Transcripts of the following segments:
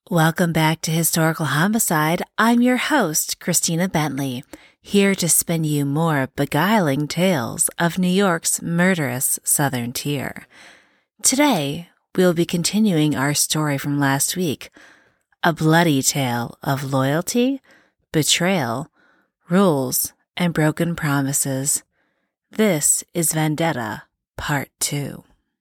Welcome back to Historical Homicide. I'm your host, Christina Bentley, here to spin you more beguiling tales of New York's murderous southern tier. Today, we'll be continuing our story from last week, a bloody tale of loyalty, betrayal, rules, and broken promises. This is Vendetta, Part 2.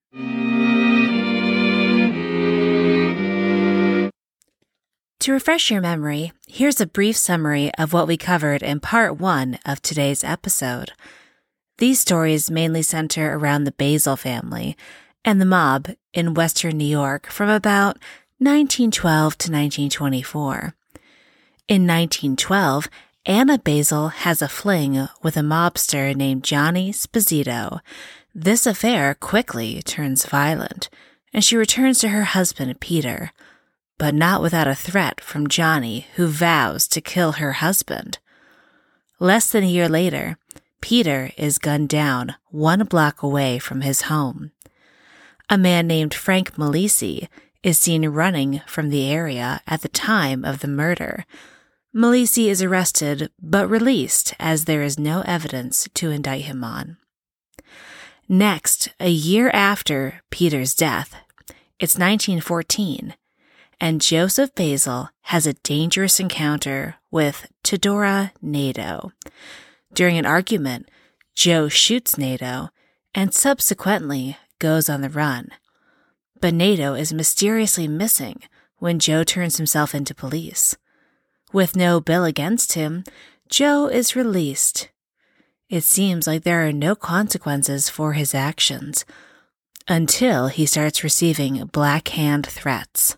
To refresh your memory, here's a brief summary of what we covered in Part 1 of today's episode. These stories mainly center around the Basil family and the mob in Western New York from about 1912 to 1924. In 1912, Anna Basil has a fling with a mobster named Johnny Sposito. This affair quickly turns violent, and she returns to her husband, Peter, but not without a threat from Johnny, who vows to kill her husband. Less than a year later, Peter is gunned down 1 block away from his home. A man named Frank Malisi is seen running from the area at the time of the murder. Malisi is arrested but released as there is no evidence to indict him on. Next, a year after Peter's death, it's 1914, and Joseph Basil has a dangerous encounter with Tedora Nadeau. During an argument, Joe shoots Nadeau and subsequently goes on the run. But Nadeau is mysteriously missing when Joe turns himself into police. With no bill against him, Joe is released. It seems like there are no consequences for his actions until he starts receiving Black-Hand threats.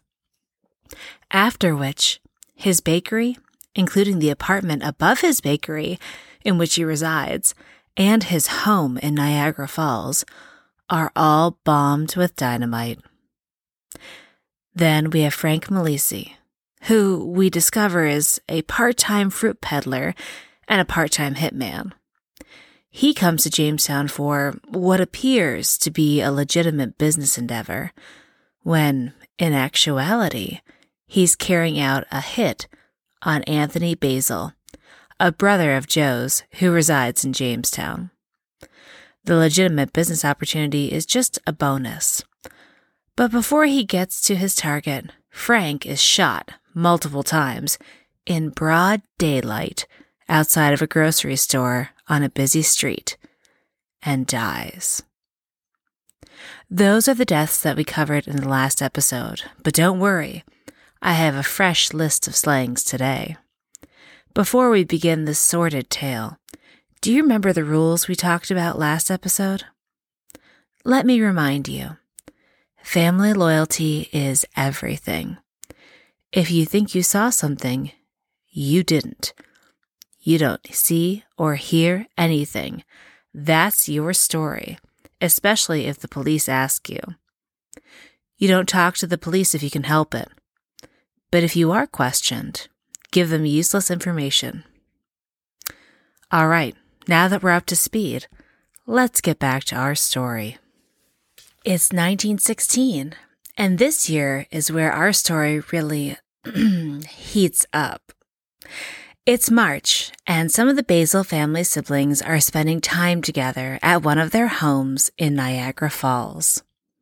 After which, his bakery, including the apartment above his bakery in which he resides, and his home in Niagara Falls, are all bombed with dynamite. Then we have Frank Malisi, who we discover is a part-time fruit peddler and a part-time hitman. He comes to Jamestown for what appears to be a legitimate business endeavor, when, in actuality, he's carrying out a hit on Anthony Basil, a brother of Joe's who resides in Jamestown. The legitimate business opportunity is just a bonus. But before he gets to his target, Frank is shot multiple times in broad daylight outside of a grocery store on a busy street and dies. Those are the deaths that we covered in the last episode, but don't worry, I have a fresh list of slayings today. Before we begin this sordid tale, do you remember the rules we talked about last episode? Let me remind you, family loyalty is everything. If you think you saw something, you didn't. You don't see or hear anything. That's your story, especially if the police ask you. You don't talk to the police if you can help it. But if you are questioned, give them useless information. All right, now that we're up to speed, let's get back to our story. It's 1916, and this year is where our story really heats up. It's March, and some of the Basil family siblings are spending time together at one of their homes in Niagara Falls.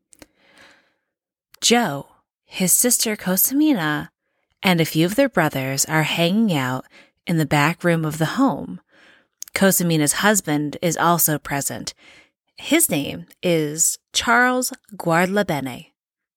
Joe, his sister Cosimina, and a few of their brothers are hanging out in the back room of the home. Cosimina's husband is also present. His name is Charles Guardlabene.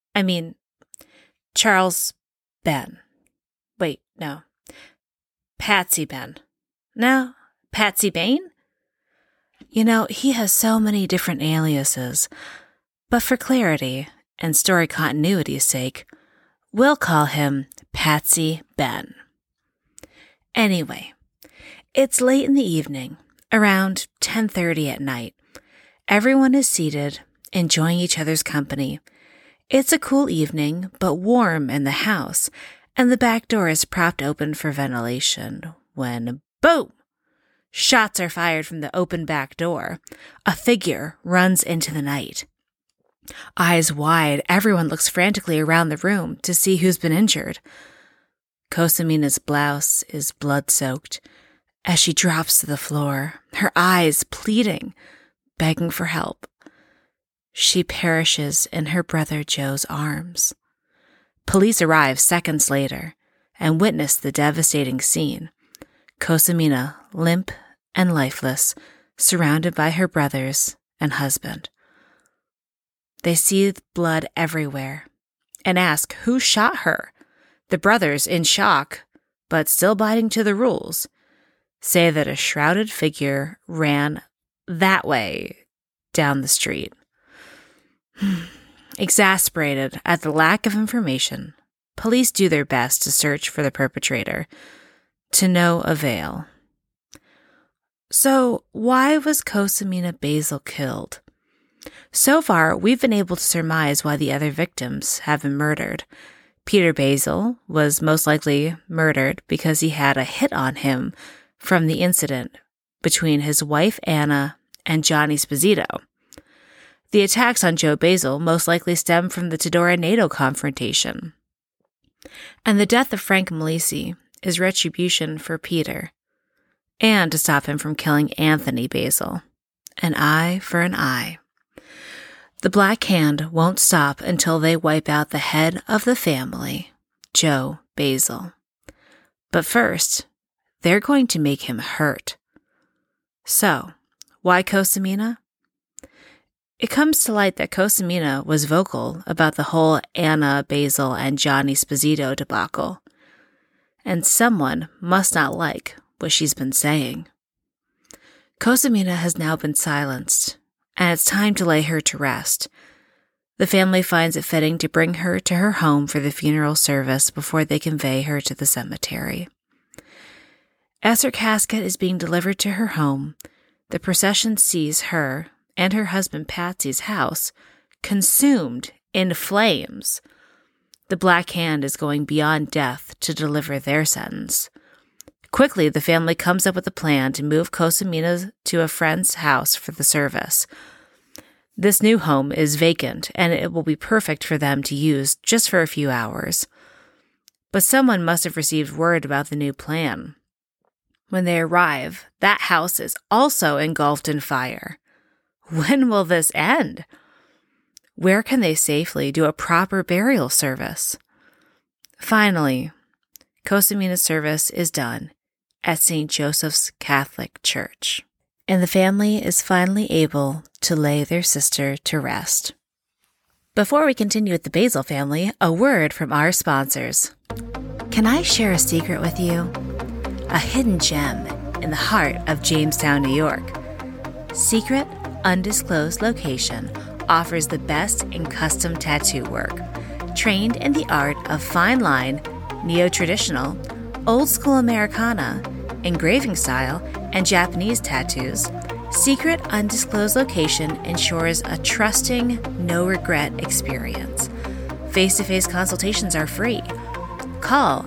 Charles Ben. Wait, no. Patsy Ben. No, Patsy Bain? He has so many different aliases. But for clarity and story continuity's sake, we'll call him Patsy Ben. Anyway, it's late in the evening, around 10:30 at night. Everyone is seated, enjoying each other's company. It's a cool evening, but warm in the house, and the back door is propped open for ventilation when, boom! Shots are fired from the open back door. A figure runs into the night. Eyes wide, everyone looks frantically around the room to see who's been injured. Kosamina's blouse is blood-soaked as she drops to the floor, her eyes pleading, begging for help. She perishes in her brother Joe's arms. Police arrive seconds later and witness the devastating scene. Kosamina, limp and lifeless, surrounded by her brothers and husband. They see blood everywhere and ask who shot her. The brothers, in shock, but still abiding to the rules, say that a shrouded figure ran that way down the street. Exasperated at the lack of information, police do their best to search for the perpetrator, to no avail. So, why was Kosamina Basil killed? So far, we've been able to surmise why the other victims have been murdered. Peter Basil was most likely murdered because he had a hit on him from the incident between his wife Anna and Johnny Sposito. The attacks on Joe Basil most likely stem from the Tidora-Nato confrontation. And the death of Frank Malisi is retribution for Peter, and to stop him from killing Anthony Basil. An eye for an eye. The Black Hand won't stop until they wipe out the head of the family, Joe Basil. But first, they're going to make him hurt. So, why Kosamina? It comes to light that Kosamina was vocal about the whole Anna Basil and Johnny Sposito debacle, and someone must not like what she's been saying. Kosamina has now been silenced, and it's time to lay her to rest. The family finds it fitting to bring her to her home for the funeral service before they convey her to the cemetery. As her casket is being delivered to her home, the procession sees her and her husband Patsy's house consumed in flames. The Black Hand is going beyond death to deliver their sentence. Quickly, the family comes up with a plan to move Kosamina to a friend's house for the service. This new home is vacant, and it will be perfect for them to use just for a few hours. But someone must have received word about the new plan. When they arrive, that house is also engulfed in fire. When will this end? Where can they safely do a proper burial service? Finally, Kosamina's service is done at St. Joseph's Catholic Church, and the family is finally able to lay their sister to rest. Before we continue with the Basil family, a word from our sponsors. Can I share a secret with you? A hidden gem in the heart of Jamestown, New York. Secret, undisclosed location offers the best in custom tattoo work. Trained in the art of fine line, neo-traditional, old-school Americana, engraving style, and Japanese tattoos, Secret Undisclosed Location ensures a trusting, no-regret experience. Face-to-face consultations are free. Call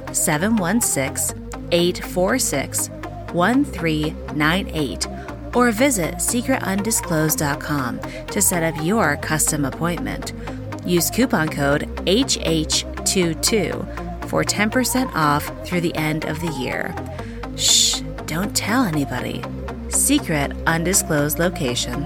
716-846-1398 or visit secretundisclosed.com to set up your custom appointment. Use coupon code HH22 for 10% off through the end of the year. Shh, don't tell anybody. Secret Undisclosed Location.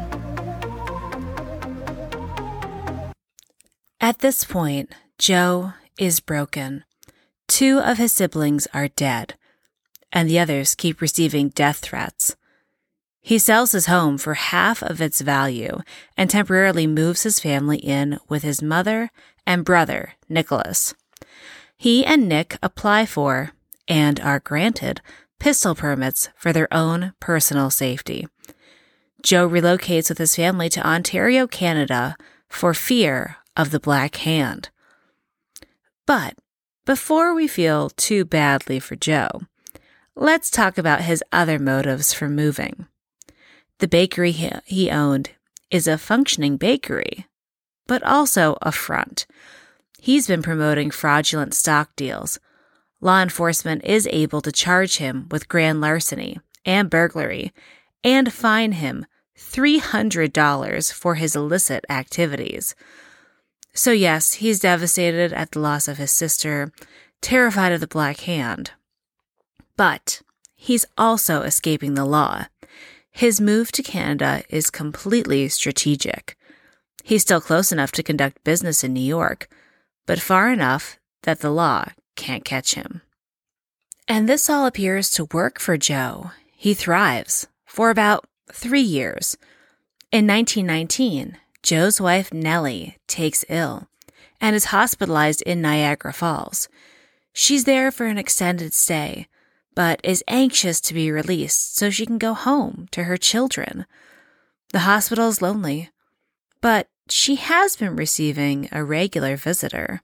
At this point, Joe is broken. 2 of his siblings are dead, and the others keep receiving death threats. He sells his home for half of its value and temporarily moves his family in with his mother and brother, Nicholas. He and Nick apply for, and are granted, pistol permits for their own personal safety. Joe relocates with his family to Ontario, Canada, for fear of the Black Hand. But before we feel too badly for Joe, let's talk about his other motives for moving. The bakery he owned is a functioning bakery, but also a front. He's been promoting fraudulent stock deals. Law enforcement is able to charge him with grand larceny and burglary and fine him $300 for his illicit activities. So yes, he's devastated at the loss of his sister, terrified of the Black Hand. But he's also escaping the law. His move to Canada is completely strategic. He's still close enough to conduct business in New York, but far enough that the law can't catch him. And this all appears to work for Joe. He thrives for about 3 years. In 1919, Joe's wife Nellie takes ill and is hospitalized in Niagara Falls. She's there for an extended stay, but is anxious to be released so she can go home to her children. The hospital is lonely, but she has been receiving a regular visitor,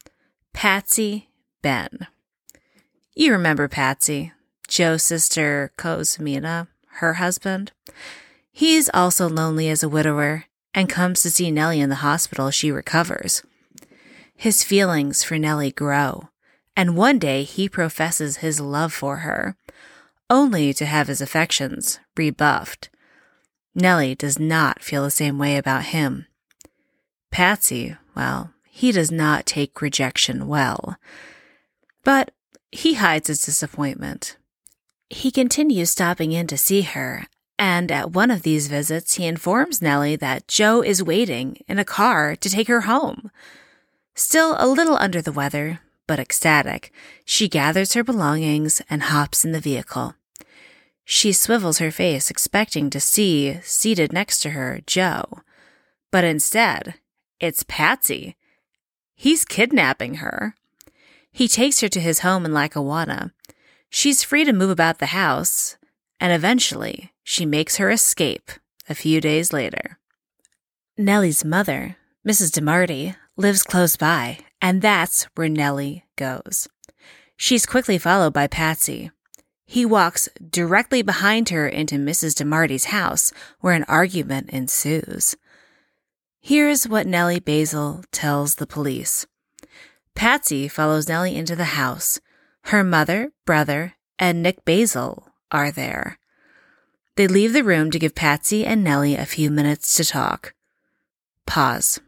Patsy Ben. You remember Patsy, Joe's sister Cosmina, her husband. He's also lonely as a widower and comes to see Nellie in the hospital as she recovers. His feelings for Nellie grow, and one day he professes his love for her, only to have his affections rebuffed. Nellie does not feel the same way about him. Patsy, well, he does not take rejection well. But he hides his disappointment. He continues stopping in to see her, and at one of these visits he informs Nellie that Joe is waiting in a car to take her home. Still a little under the weather, but ecstatic, she gathers her belongings and hops in the vehicle. She swivels her face, expecting to see, seated next to her, Joe. But instead, it's Patsy. He's kidnapping her. He takes her to his home in Lackawanna. She's free to move about the house, and eventually she makes her escape a few days later. Nellie's mother, Mrs. DeMarty, lives close by, and that's where Nellie goes. She's quickly followed by Patsy. He walks directly behind her into Mrs. DeMarty's house, where an argument ensues. Here's what Nellie Basil tells the police. Patsy follows Nellie into the house. Her mother, brother, and Nick Basil are there. They leave the room to give Patsy and Nellie a few minutes to talk. Pause.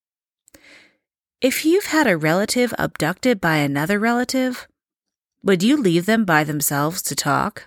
If you've had a relative abducted by another relative, would you leave them by themselves to talk?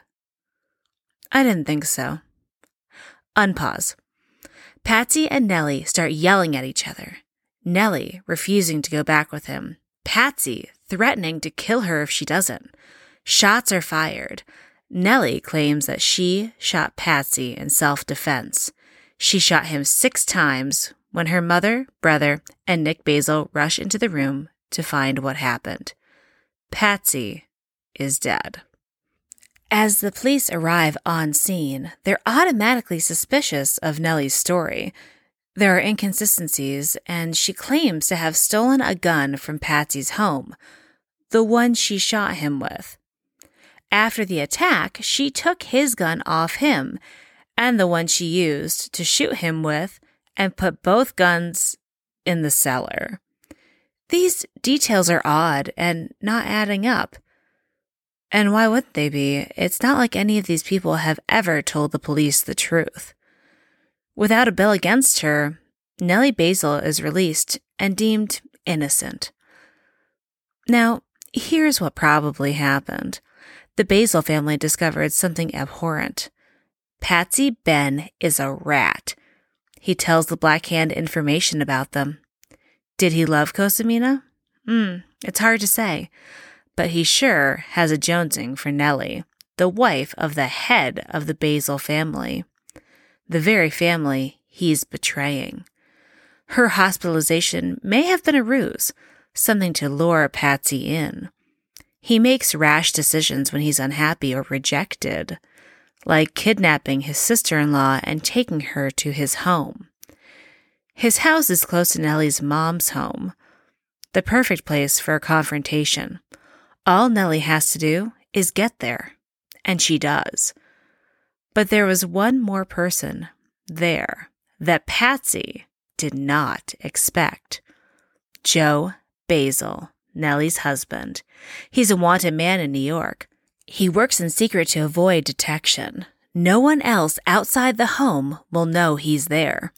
I didn't think so. Unpause. Patsy and Nellie start yelling at each other. Nellie refusing to go back with him. Patsy threatening to kill her if she doesn't. Shots are fired. Nellie claims that she shot Patsy in self-defense. She shot him 6 times when her mother, brother, and Nick Basil rush into the room to find what happened. Patsy is dead. As the police arrive on scene, they're automatically suspicious of Nellie's story. There are inconsistencies, and she claims to have stolen a gun from Patsy's home, the one she shot him with. After the attack, she took his gun off him, and the one she used to shoot him with, and put both guns in the cellar. These details are odd and not adding up. And why wouldn't they be? It's not like any of these people have ever told the police the truth. Without a bill against her, Nellie Basil is released and deemed innocent. Now, here's what probably happened. The Basil family discovered something abhorrent. Patsy Ben is a rat. He tells the Black Hand information about them. Did he love Cosmina? It's hard to say. But he sure has a jonesing for Nellie, the wife of the head of the Basil family. The very family he's betraying. Her hospitalization may have been a ruse, something to lure Patsy in. He makes rash decisions when he's unhappy or rejected, like kidnapping his sister-in-law and taking her to his home. His house is close to Nellie's mom's home, the perfect place for a confrontation. All Nellie has to do is get there, and she does. But there was one more person there that Patsy did not expect. Joe Basil, Nellie's husband. He's a wanted man in New York. He works in secret to avoid detection. No one else outside the home will know he's there.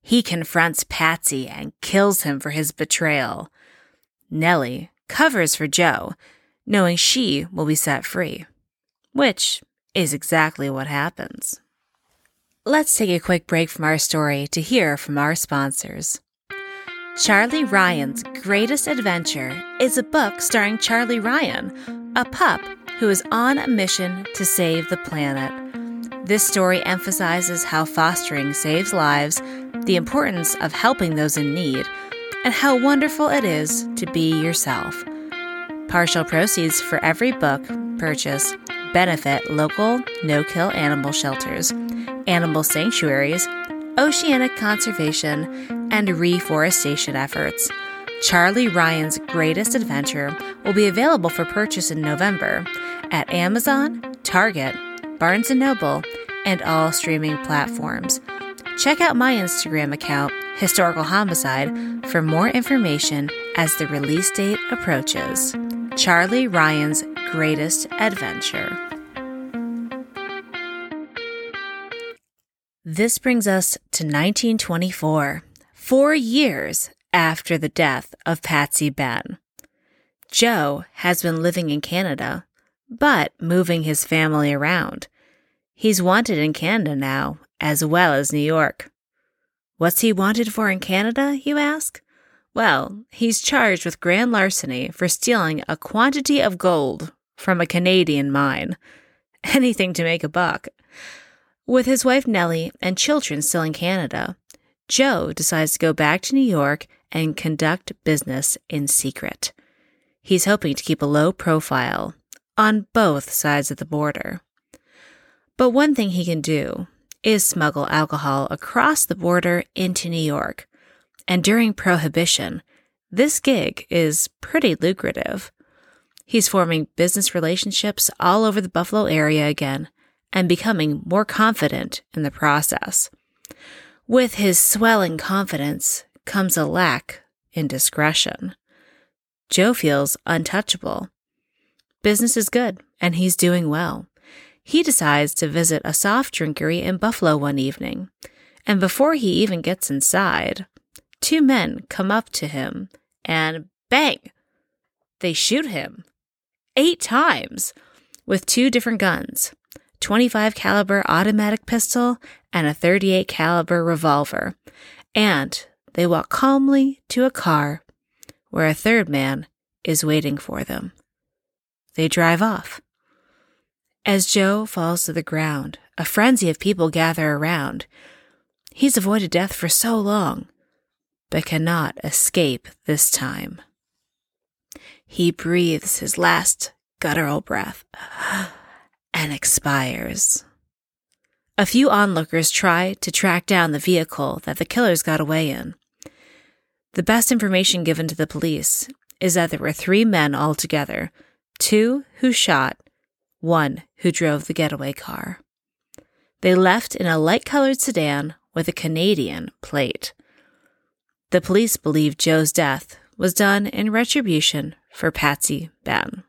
He confronts Patsy and kills him for his betrayal. Nellie covers for Joe, knowing she will be set free, which is exactly what happens. Let's take a quick break from our story to hear from our sponsors. Charlie Ryan's Greatest Adventure is a book starring Charlie Ryan, a pup who is on a mission to save the planet. This story emphasizes how fostering saves lives, the importance of helping those in need, and how wonderful it is to be yourself. Partial proceeds for every book purchase benefit local no-kill animal shelters, animal sanctuaries, oceanic conservation, and reforestation efforts. Charlie Ryan's Greatest Adventure will be available for purchase in November at Amazon, Target, Barnes & Noble, and all streaming platforms. Check out my Instagram account, Historical Homicide, for more information as the release date approaches. Charlie Ryan's Greatest Adventure. This brings us to 1924, 4 years after the death of Patsy Ben. Joe has been living in Canada, but moving his family around. He's wanted in Canada now, as well as New York. What's he wanted for in Canada, you ask? Well, he's charged with grand larceny for stealing a quantity of gold from a Canadian mine. Anything to make a buck. With his wife Nellie and children still in Canada, Joe decides to go back to New York and conduct business in secret. He's hoping to keep a low profile on both sides of the border. But one thing he can do is smuggle alcohol across the border into New York. And during Prohibition, this gig is pretty lucrative. He's forming business relationships all over the Buffalo area again and becoming more confident in the process. With his swelling confidence comes a lack in discretion. Joe feels untouchable. Business is good, and he's doing well. He decides to visit a soft drinkery in Buffalo one evening, and before he even gets inside, 2 men come up to him and bang! They shoot him 8 times with 2 different guns, 25 caliber automatic pistol and a 38 caliber revolver, and they walk calmly to a car where a 3rd man is waiting for them. They drive off. As Joe falls to the ground, a frenzy of people gather around. He's avoided death for so long, but cannot escape this time. He breathes his last guttural breath and expires. A few onlookers try to track down the vehicle that the killers got away in. The best information given to the police is that there were 3 men altogether, 2 who shot, 1 who drove the getaway car. They left in a light-colored sedan with a Canadian plate. The police believe Joe's death was done in retribution for Patsy Ben.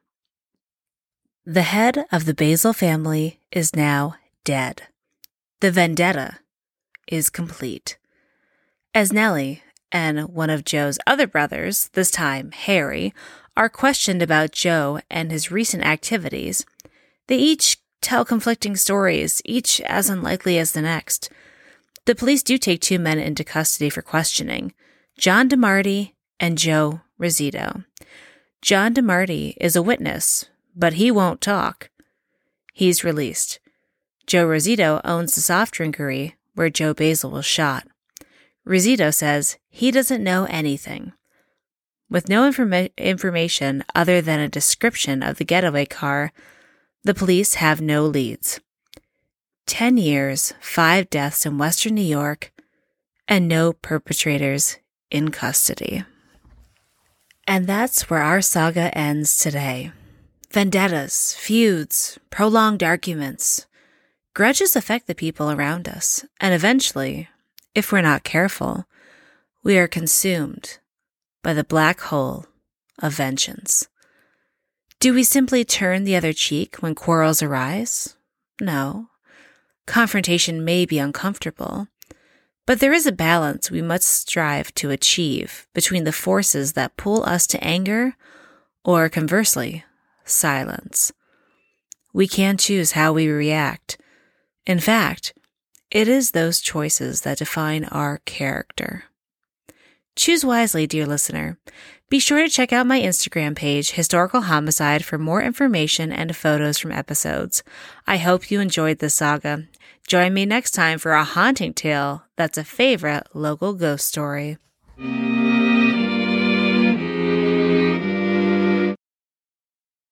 The head of the Basil family is now dead. The vendetta is complete. As Nellie and one of Joe's other brothers, this time Harry, are questioned about Joe and his recent activities, they each tell conflicting stories, each as unlikely as the next. The police do take 2 men into custody for questioning, John DeMarty and Joe Rosito. John DeMarty is a witness, but he won't talk. He's released. Joe Rosito owns the soft drinkery where Joe Basil was shot. Rosito says he doesn't know anything. With no information other than a description of the getaway car, the police have no leads. 10 years, 5 deaths in Western New York, and no perpetrators in custody. And that's where our saga ends today. Vendettas, feuds, prolonged arguments. Grudges affect the people around us, and eventually, if we're not careful, we are consumed by the black hole of vengeance. Do we simply turn the other cheek when quarrels arise? No. Confrontation may be uncomfortable, But there is a balance we must strive to achieve between the forces that pull us to anger or, conversely, silence. We can choose how we react. In fact, it is those choices that define our character. Choose wisely, dear listener. Be sure to check out my Instagram page, Historical Homicide, for more information and photos from episodes. I hope you enjoyed this saga. Join me next time for a haunting tale that's a favorite local ghost story.